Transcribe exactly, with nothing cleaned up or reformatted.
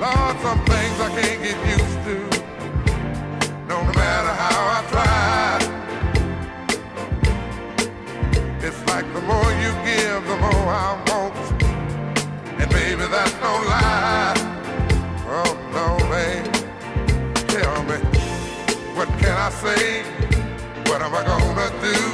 Lord, some things I can't get used to, no matter how I try. It's like the more you give, the more I want. And baby, that's no lie. Oh no, man. Tell me, what can I say? What am I gonna do?